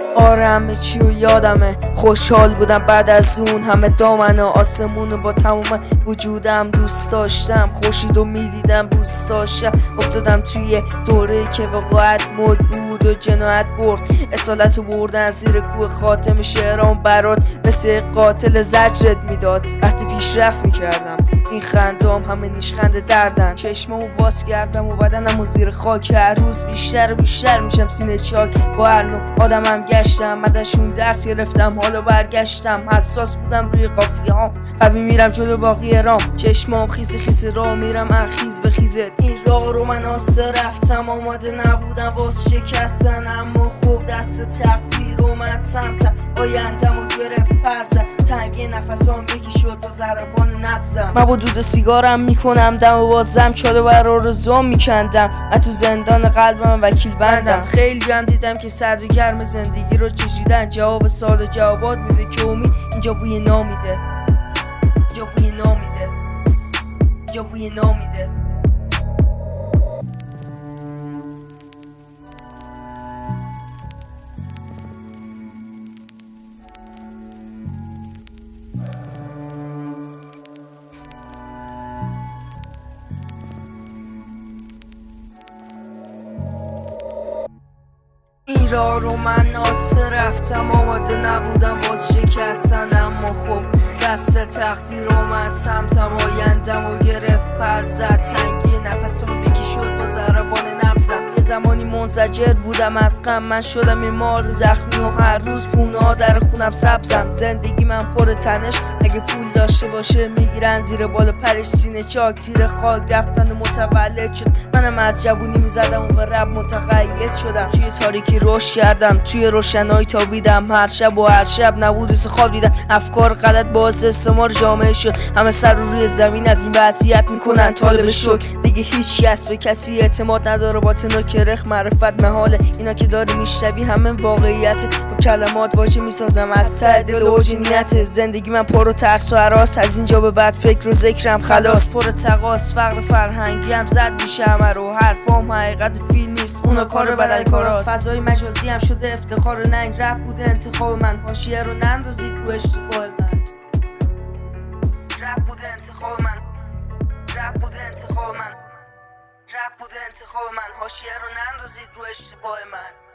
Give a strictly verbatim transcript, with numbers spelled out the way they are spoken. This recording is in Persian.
آره همه چی و یادمه، خوشحال بودم بعد از اون همه دامن و آسمون و با تمام وجودم دوست داشتم، خورشید و میدیدم روز تا شب. افتادم توی دوره که وقاعت مد بود و جنایت برد، اصالت و بردن زیر کوه خاتم شعرام برات مثل قاتل زجرت میداد. وقتی پیشرفت میکردم این خندام همه نیشخند دردن، چشمامو باز کردم و بدنمو زیر خاک. هر روز بیشتر و بیشتر میشم سینه چاک، با هر نوع آدمم گشتم، ازشون درس گرفتم، حالا برگشتم. حساس بودم روی قافیه ها، قوی میرم جلو باقی رام، چشمام خیس خیس راه میرم اخیز به خیزت. این راه رو من آسته رفتم، آماده نبودم واس شکستن، اما خوب دست تقدیر اومد سمتم، آیندم و گرفت پرزم، تنگ نفسام یکی شد با ضربان نبزم. من با دود سیگارم میکنم دم و بازم چاله بر آرزوام میکندم، من تو زندان قلبم وکیل بندم. خیلی هم دیدم که سرد و گرم زندگی رو چشیدن، جواب سال و جوابات میده که امید اینجا بوی نامیده، اینجا بوی نامیده، اینجا بوی نامیده. این راه رو من آسته رفتم، آماده نبودم باز شکستن، اما خب دست تقدیر اومد سمتم، آیندم و گرفت پر زد، تنگی نفسم یکی شد با ضربان نبزم. یه زمانی منزجر بودم از غم، من شدم یه مار زخمی و هر روز پونه ها در خونم سبزم. زندگی من پر تنش، اگه پول داشته باشه میگیرن زیر بال پرش، سینه چاک زیر خاک رفتن و متولد شد. منم از جوونی میزدم و به رب متقید شدم، توی تاریکی رشد کردم، توی روشنایی تابیدم، هر شب و هر شب نبود تو خواب دیدم. افکار غلط باعث استعمار جامعه شد، همه سر رو روی زمین از این وضعیت میکنن طالب شکر. دیگه هیچ کس به کسی اعتماد نداره، با تنا کرخ معرفت محاله، اینا که داری میشنوی همه واقعیت، با کلمات واژه میسازم از ته دل و نیت. زندگی من پر و ترس و هراس، از اینجا به بعد فکر و ذکرم خلاص، پر تقاص فقر فرهنگی هم زد میشه همه رو، حرفام حقیقت فیل نیست اونا کار بدلکاراست. فضای مجازی هم شده افتخار ننگ، رپ بوده انتخاب من، حاشیه رو نندازید رو اشتباه من. رپ بوده انتخاب من، رپ بوده انتخاب من، رپ بوده انتخاب من، حاشیه رو نندازید رو اشتباه من.